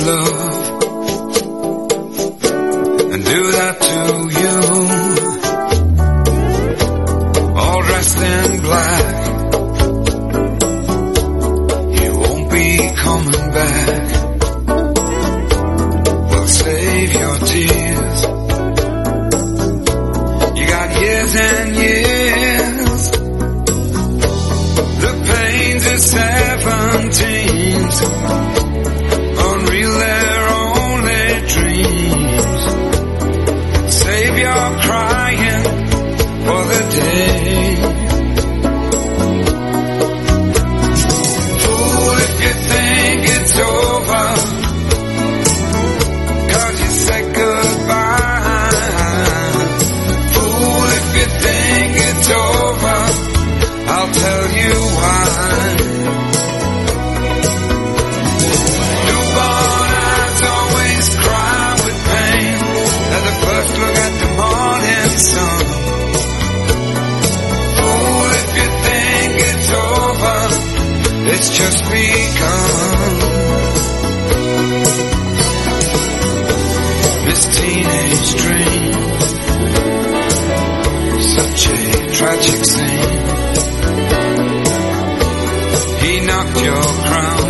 love and do that to you, all dressed in black. You won't be coming back. We'll save your tears. You got years and years. The pains of 17's unreal, they're only dreams. Save your crying for the day. Fool if you think it's over, 'cause you said goodbye. Fool if you think it's over, I'll tell you why. Newborn eyes always cry with pain at the first look at the morning sun. Fool if you think it's over, it's just begun. This teenage dream, such a tragic scene. He knocked your crown